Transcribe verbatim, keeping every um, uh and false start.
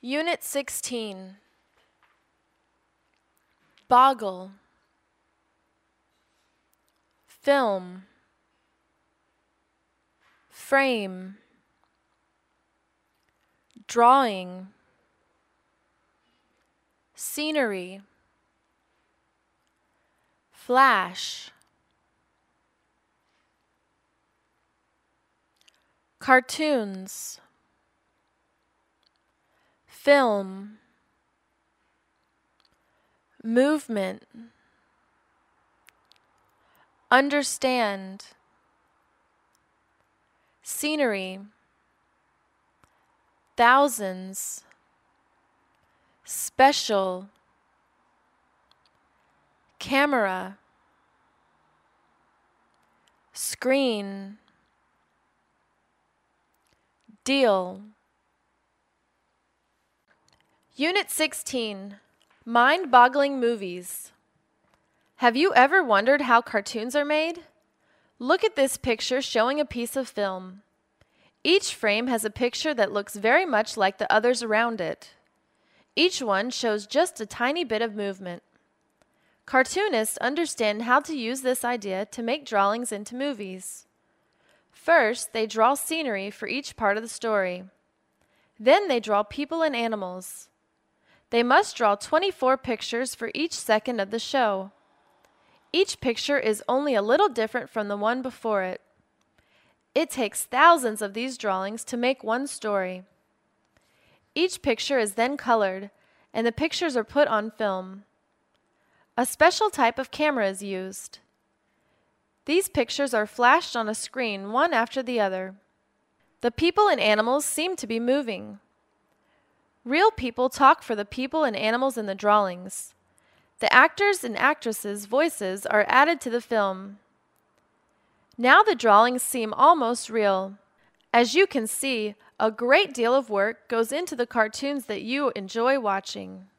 Unit sixteen. Boggle. Film. Frame. Drawing. Scenery. Flash. Cartoons. Film. Movement. Understand. Scenery. Thousands. Special. Camera. Screen. Deal. Unit sixteen. Mind-boggling movies. Have you ever wondered how cartoons are made? Look at this picture showing a piece of film. Each frame has a picture that looks very much like the others around it. Each one shows just a tiny bit of movement. Cartoonists understand how to use this idea to make drawings into movies. First, they draw scenery for each part of the story. Then they draw people and animals. They must draw twenty-four pictures for each second of the show. Each picture is only a little different from the one before it. It takes thousands of these drawings to make one story. Each picture is then colored, and the pictures are put on film. A special type of camera is used. These pictures are flashed on a screen one after the other. The people and animals seem to be moving. Real people talk for the people and animals in the drawings. The actors' and actresses' voices are added to the film. Now the drawings seem almost real. As you can see, a great deal of work goes into the cartoons that you enjoy watching.